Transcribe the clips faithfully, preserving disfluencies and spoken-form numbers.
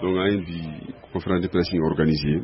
Donc an ye bi conférence de presse organisée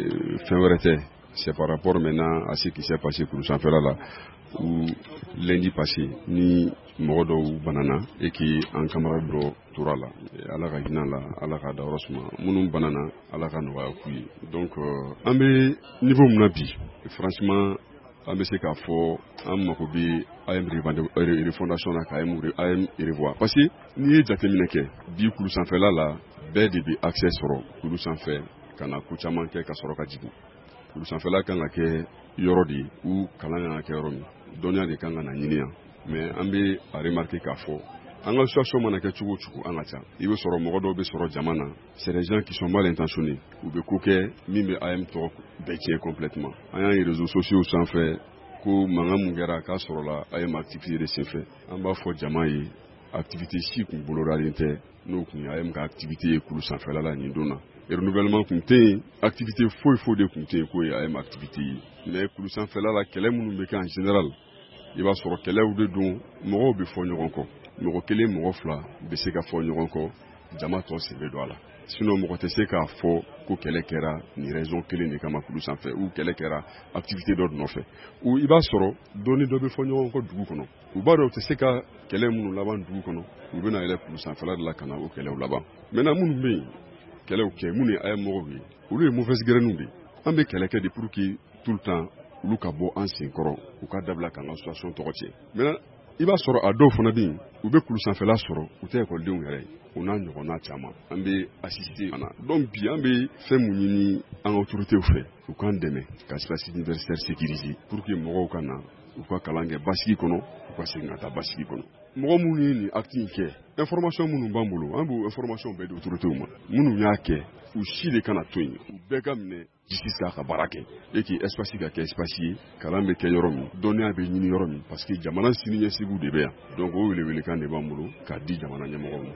fin wɛrɛ tɛ. C'est par rapport maintenant à ce qui s'est passé pour sanfɛla la où lundi passé ni mɔgɔ dɔw banana et qui en camarade dɔ tora la ala ka hinɛ la ala ka dayɔrɔ suma minnu banana ala ka nɔgɔya k'u ye. Donc an bɛ niveau min na bi franchement an bɛ se k'a fɔ an mako bɛ A M refondation na ka A M revoir parce que n'i ye jateminɛ kɛ bi kulu sanfɛla la bɛɛ de bɛ accès sɔrɔ kulu sanfɛ ka na ko caman kɛ ka sɔrɔ ka jigin. Kulu sanfɛla kan ka kɛ yɔrɔ de ou kalan kan ka kɛ yɔrɔ min dɔnniya de kan ka na ɲini yan mais an bɛ a remarquer k'a fɔ an ka situation mana kɛ cogo o cogo an ka ca i bɛ sɔrɔ mɔgɔ dɔw bɛ sɔrɔ jama na c'est des gens qui sont mal intentionnés u bɛ ko kɛ min bɛ A M tɔgɔ bɛɛ tiɲɛ complètement an y'an ye réseaux sociaux sanfɛ ko mankan mun kɛra k'a sɔrɔla A M activité de senfɛ an b'a fɔ jama ye activité si kun bolodalen tɛ n'o kun ye A M ka activité ye kulu sanfɛla la nin don na. Renouvellement kun tɛ yen activité foyi foyi de kun tɛ yen k'o ye A M activité ye mais kulu sanfɛla la kɛlɛ minnu bɛ kɛ en général i b'a sɔrɔ kɛlɛw de don mɔgɔw bɛ fɔ ɲɔgɔn kɔ mɔgɔ kelen mɔgɔ fila bɛ se ka fɔ ɲɔgɔn kɔ jama tɔ sen bɛ don a la sinon mɔgɔ tɛ se k'a fɔ ko kɛlɛ kɛra nin raison kelen de kama kulu sanfɛ ou kɛlɛ kɛra activité dɔ nɔfɛ ou i b'a sɔrɔ dɔɔni dɔ bɛ fɔ ɲɔgɔn kɔ dugu kɔnɔ u b'a dɔn u tɛ se ka kɛlɛ minnu laban dugu kɔnɔ u bɛna yɛlɛ kulu sanfɛla de la ka na o kɛlɛw laban maintenant minnu bɛ yen kɛlɛw kɛ minnu ye A M mɔgɔw ye olu ye mauvaise graine de an bɛ kɛlɛ kɛ de pour que tout le temps olu ka bɔ an sen kɔrɔ u ka dabila k'an ka situation tɔgɔ tiɲɛ maintenant i b'a sɔrɔ a dɔw fana bɛ yen u bɛ kulu sanfɛla sɔrɔ u tɛ ekɔlidenw yɛrɛ ye u n'a ɲɔgɔnna caman an bɛ assister fana donc bi an bɛ fɛn mun ɲini an ka autorités fɛ u k'an dɛmɛ ka espace universitaire sécuriser pour que mɔgɔw ka na u ka kalan kɛ basigi kɔnɔ u ka segin ka taa basigi kɔnɔ mɔgɔ minnu ye nin acte in kɛ information minnu b'an bolo an b'o information bɛɛ di autorités ma minnu y'a kɛ u si de kana to yen u bɛɛ ka minɛ justice k'a ka baara kɛ et que espace ka kɛ espace ye kalan bɛ kɛ yɔrɔ min dɔnniya bɛ ɲini yɔrɔ min parce que jamana siniɲɛsigiw de bɛ yan donc o welewelekan de b'an bolo k'a di jamana ɲɛmɔgɔw ma.